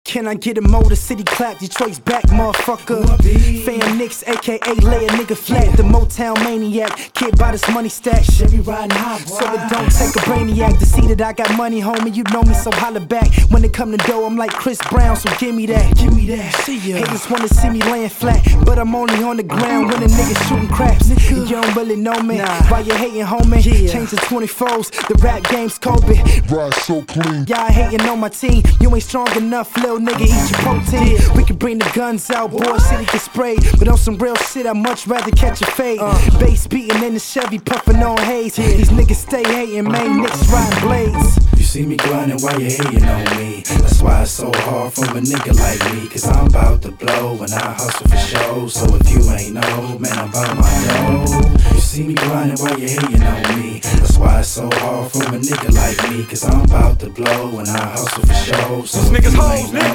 Can I get a Motor City clap? Detroit's back, motherfucker. Fam Nicks, aka lay a nigga flat. The Motown maniac, kid by this money stack. Chevy riding high, so it don't take a brainiac to see that I got money, homie. You know me, so holla back. When it come to dough, I'm like Chris Brown, so give me that. Give me that. See ya. Haters wanna see me laying flat, but I'm only on the ground when a nigga shooting craps. You don't really know me, why you hating, homie? Change the 24s, the rap game's Kobe. Ride so clean. Y'all hating on my team, you ain't strong enough, little nigga, eat your protein. We can bring the guns out, boy, city can spray. But on some real shit, I'd much rather catch a fade. Bass beating in the Chevy, puffing on haze. These niggas stay hating, man, Nicks riding blades. You see me grinding while you hating on me. That's why it's so hard from a nigga like me. Cause I'm about to blow and I hustle for show. So if you ain't know, man, I'm about my dough. You see me grinding while you hating on me. That's why it's so hard from a nigga like me. Cause I'm about to blow and I hustle for show. So These niggas hoes, nigga.